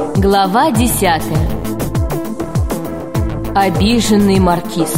Глава 10. Обиженный маркиз.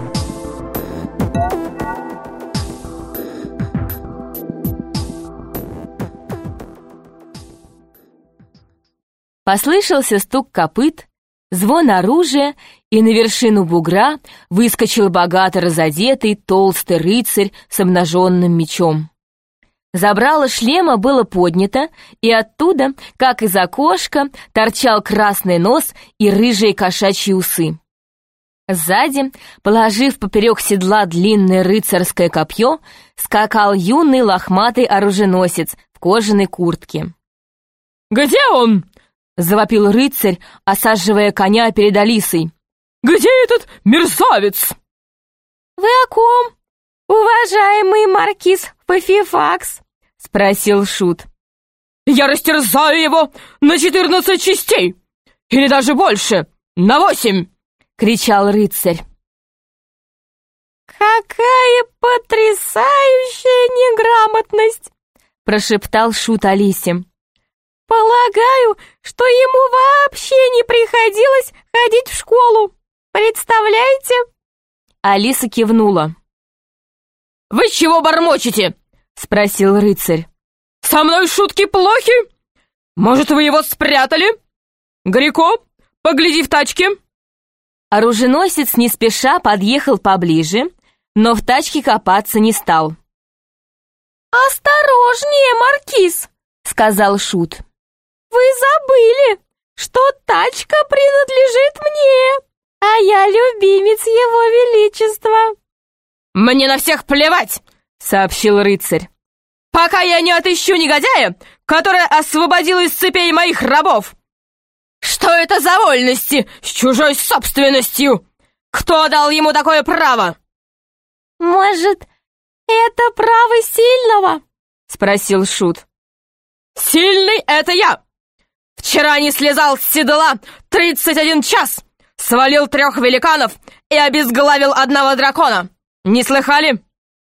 Послышался стук копыт, звон оружия, и на вершину бугра выскочил богато разодетый толстый рыцарь с обнаженным мечом. Забрало шлема было поднято, и оттуда, как из окошка, торчал красный нос и рыжие кошачьи усы. Сзади, положив поперек седла длинное рыцарское копье, скакал юный лохматый оруженосец в кожаной куртке. «Где он?» — завопил рыцарь, осаживая коня перед Алисой. «Где этот мерзавец?» «Вы о ком, уважаемый маркиз Фафифакс?» — спросил шут. «Я растерзаю его на 14 частей! Или даже больше, на 8!» — кричал рыцарь. «Какая потрясающая неграмотность!» — прошептал шут Алисе. «Полагаю, что ему вообще не приходилось ходить в школу. Представляете?» Алиса кивнула. «Вы чего бормочете?» — спросил рыцарь. «Со мной шутки плохи? Может, вы его спрятали? Грико, погляди в тачке!» Оруженосец не спеша подъехал поближе, но в тачке копаться не стал. «Осторожнее, маркиз!» — сказал шут. «Вы забыли, что тачка принадлежит мне, а я любимец его величества!» «Мне на всех плевать!» — сообщил рыцарь. «Пока я не отыщу негодяя, который освободил из цепей моих рабов! Что это за вольности с чужой собственностью? Кто дал ему такое право?» «Может, это право сильного?» — спросил шут. «Сильный — это я! Вчера не слезал с седла 31 час, свалил 3 великанов и обезглавил 1 дракона. Не слыхали?»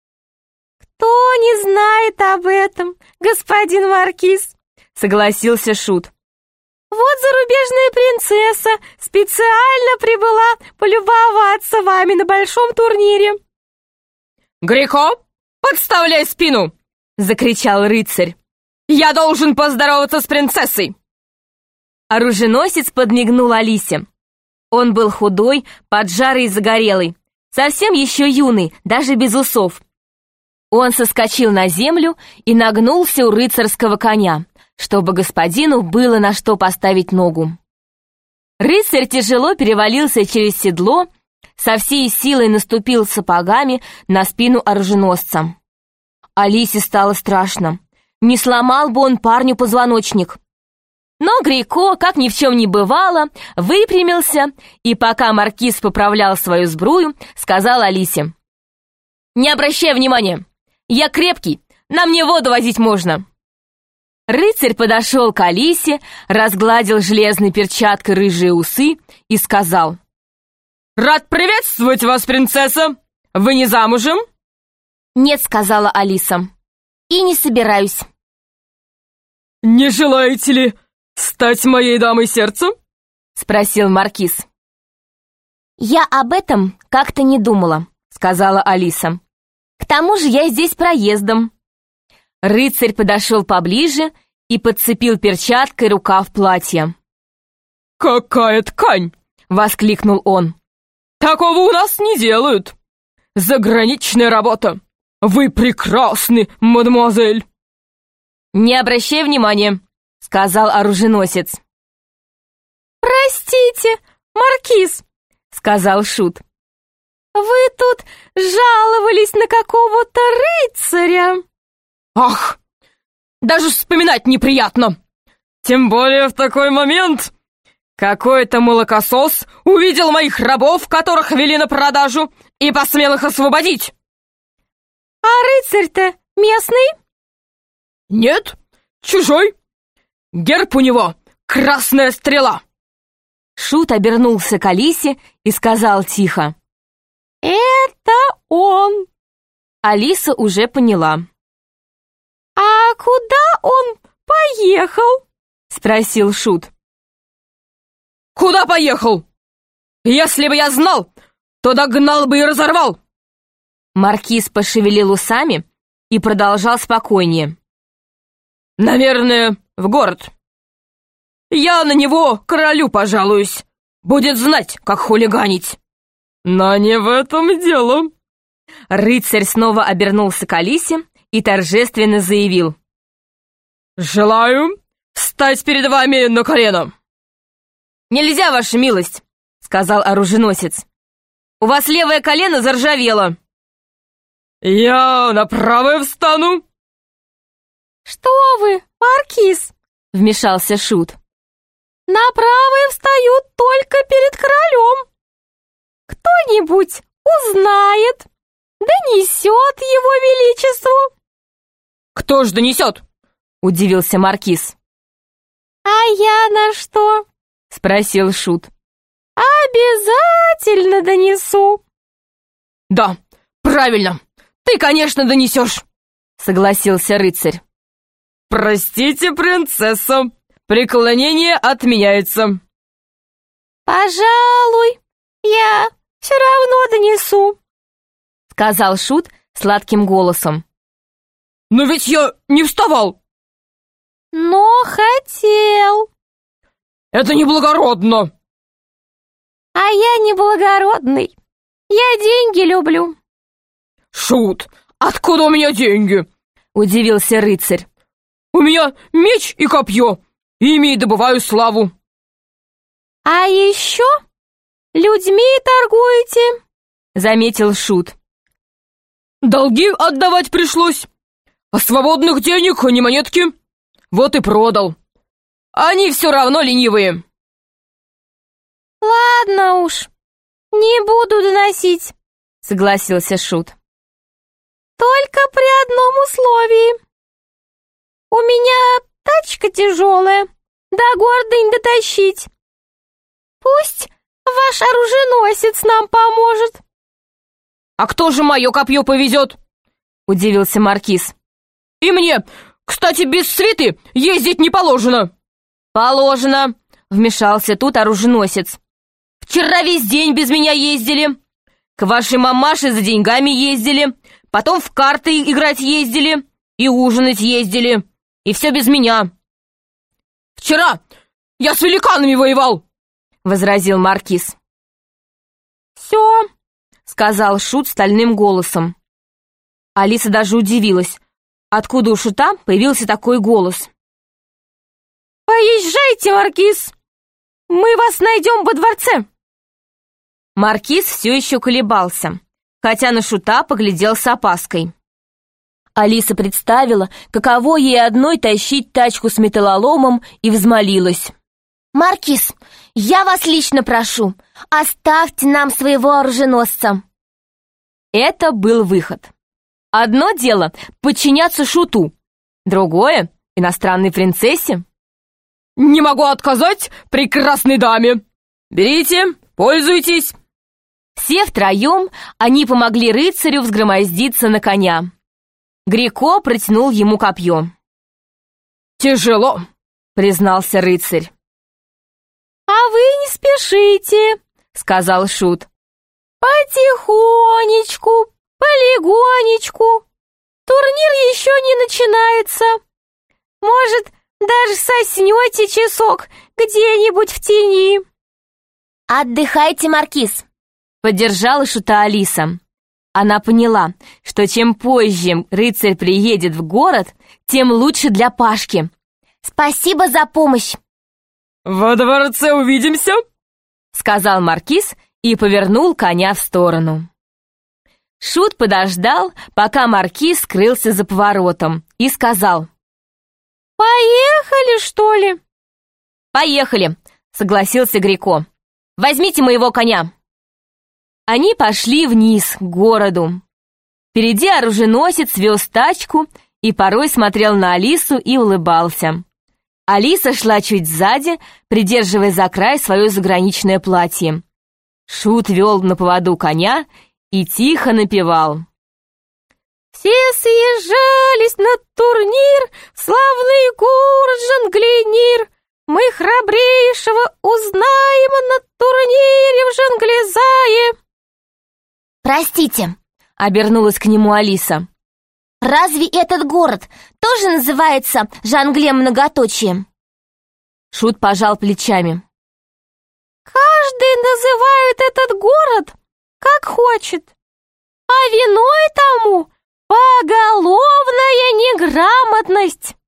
«Кто не знает об этом, господин маркиз?» — согласился шут. «Вот зарубежная принцесса специально прибыла полюбоваться вами на большом турнире». «Грико, подставляй спину!» — закричал рыцарь. «Я должен поздороваться с принцессой!» Оруженосец подмигнул Алисе. Он был худой, поджарый и загорелый, совсем еще юный, даже без усов. Он соскочил на землю и нагнулся у рыцарского коня, чтобы господину было на что поставить ногу. Рыцарь тяжело перевалился через седло, со всей силой наступил сапогами на спину оруженосца. Алисе стало страшно. Не сломал бы он парню позвоночник. Но Грико, как ни в чем не бывало, выпрямился и, пока маркиз поправлял свою сбрую, сказал Алисе: «Не обращай внимания, я крепкий, на мне воду возить можно». Рыцарь подошел к Алисе, разгладил железной перчаткой рыжие усы и сказал: «Рад приветствовать вас, принцесса! Вы не замужем?» «Нет», — сказала Алиса, — «и не собираюсь». «Не желаете ли стать моей дамой сердца?» — спросил маркиз. «Я об этом как-то не думала», — сказала Алиса. «К тому же я здесь проездом». Рыцарь подошел поближе и подцепил перчаткой рукав платья. «Какая ткань!» — воскликнул он. «Такого у нас не делают! Заграничная работа! Вы прекрасны, мадемуазель!» «Не обращай внимания», — сказал оруженосец. «Простите, маркиз», — сказал шут. «Вы тут жаловались на какого-то рыцаря». «Ах, даже вспоминать неприятно! Тем более в такой момент. Какой-то молокосос увидел моих рабов, которых вели на продажу, и посмел их освободить». «А рыцарь-то местный?» «Нет, чужой. Герб у него — красная стрела». Шут обернулся к Алисе и сказал тихо: «Это он». Алиса уже поняла. «А куда он поехал?» — спросил шут. Куда поехал? Если бы я знал, то догнал бы и разорвал. Маркиз пошевелил усами и продолжал спокойнее. Наверное, в город. Я на него королю пожалуюсь. Будет знать, как хулиганить. Но не в этом дело. Рыцарь снова обернулся к Алисе и торжественно заявил. Желаю встать перед вами на колено. «Нельзя, ваша милость», — сказал оруженосец. «У вас левое колено заржавело». Я на правое встану. «Что вы, Маркиз?» — вмешался Шут. «На правое встают только перед королем. Кто-нибудь узнает, донесет его величеству». Кто ж донесет? — удивился Маркиз. «А я на что?» — спросил Шут. «Обязательно донесу». Да, правильно. Ты, конечно, донесешь. — согласился рыцарь. Простите, принцесса, преклонение отменяется. «Пожалуй, я все равно донесу», — сказал Шут сладким голосом. Но ведь я не вставал. «но хотел». Это неблагородно. «А я не благородный. Я деньги люблю». Шут, откуда у меня деньги? — удивился рыцарь. У меня меч и копье. Ими и добываю славу. «А еще людьми торгуете», — заметил Шут. Долги отдавать пришлось. А свободных денег ни монетки. Вот и продал. Они все равно ленивые. «Ладно уж, не буду доносить», — согласился Шут. «только при одном условии. У меня тачка тяжелая, до города не дотащить. Пусть ваш оруженосец нам поможет». А кто же мое копье повезет? — удивился Маркиз. И мне, кстати, без свиты ездить не положено. «Положено», — вмешался тут оруженосец. «Вчера весь день без меня ездили. К вашей мамаше за деньгами ездили. Потом в карты играть ездили. И ужинать ездили. И все без меня». Вчера я с великанами воевал, — возразил Маркиз. «Все», — сказал Шут стальным голосом. Алиса даже удивилась, откуда у Шута появился такой голос. «поезжайте, Маркиз, мы вас найдем во дворце». Маркиз все еще колебался, хотя на Шута поглядел с опаской. Алиса представила, каково ей одной тащить тачку с металлоломом, и взмолилась. «Маркиз, я вас лично прошу, оставьте нам своего оруженосца». Это был выход. Одно дело — подчиняться Шуту, другое — иностранной принцессе. Не могу отказать прекрасной даме. Берите, пользуйтесь. Все втроем они помогли рыцарю взгромоздиться на коня. Греко протянул ему копье. Тяжело, признался рыцарь. «А вы не спешите», — сказал Шут. «потихонечку, полегонечку. Турнир еще не начинается. Может, даже соснете часок где-нибудь в тени». «Отдыхайте, Маркиз», — поддержала Шута Алиса. Она поняла, что чем позже рыцарь приедет в город, тем лучше для Пашки. «Спасибо за помощь», — во дворце увидимся, — сказал Маркиз и повернул коня в сторону. Шут подождал, пока Маркиз скрылся за поворотом, и сказал: «Поехали, что ли?» «Поехали», — согласился Греко. «Возьмите моего коня». Они пошли вниз, к городу. Впереди оруженосец вез тачку и порой смотрел на Алису и улыбался. Алиса шла чуть сзади, придерживая за край свое заграничное платье. Шут вел на поводу коня и тихо напевал. «Все съезжались на турнир в славный город Жанглинир. мы храбрейшего узнаем на турнире в Жанглизае». «Простите», — обернулась к нему Алиса. «Разве этот город тоже называется Жанглем многоточием?» Шут пожал плечами. «Каждый называет этот город как хочет, а виной тому поголовная неграмотность.